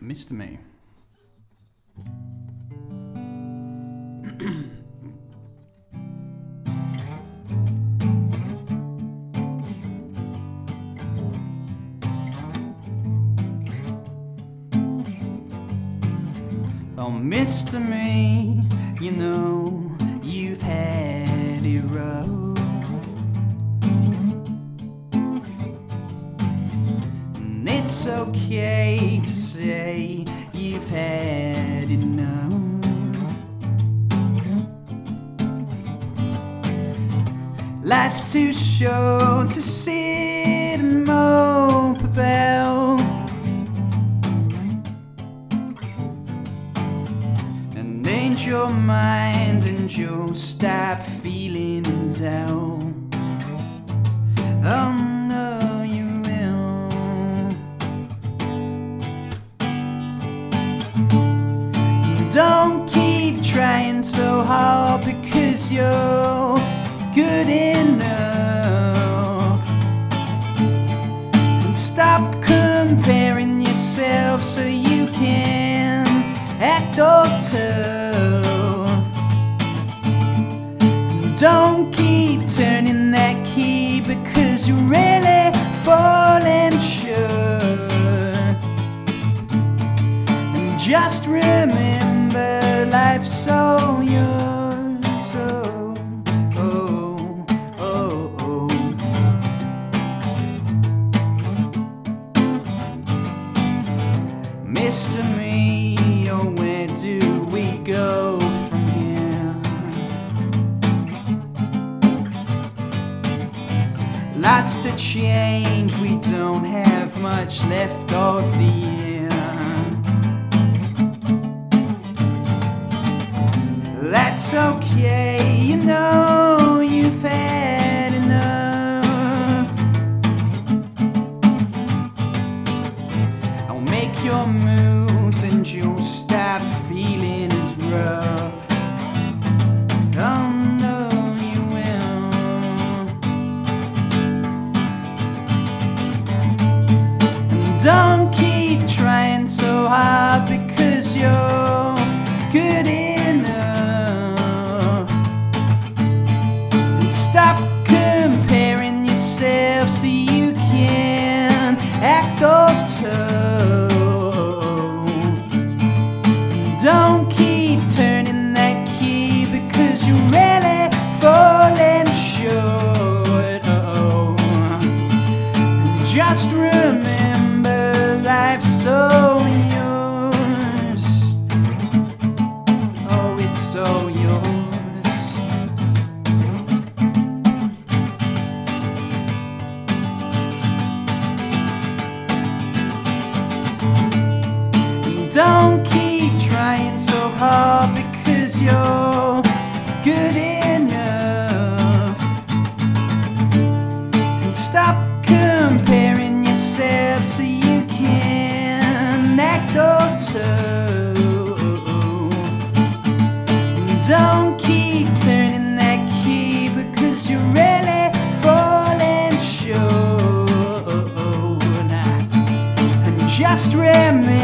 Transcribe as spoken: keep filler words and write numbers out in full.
Mister Me. Oh, Mister Me, you know you've had it rough. And it's okay to say you've had enough. Life's too short to sit and mope about. Change your mind and you'll stop feeling down. Oh no, you will. You don't keep trying so hard because you're good enough. And stop comparing yourself so you can act all tough. Don't keep turning that key because you're really falling short. And just remember life's all yours. Oh, oh, oh, oh. Mister Me, oh, where do we go from here? Lots to change, we don't have much left of the year. That's okay, you know you've had enough. I'll make your moves and you'll stop feeling as rough. Oh no, you will. And don't keep trying so hard because you're good enough. And stop comparing yourself so you can act all tough. Don't keep turning that key because you're really falling short. Oh, just remember life's all yours. Oh, it's all yours. And don't keep trying so hard because you're good enough. And stop comparing yourself so you can act all tough. And don't keep turning that key because you're really falling short. And just remember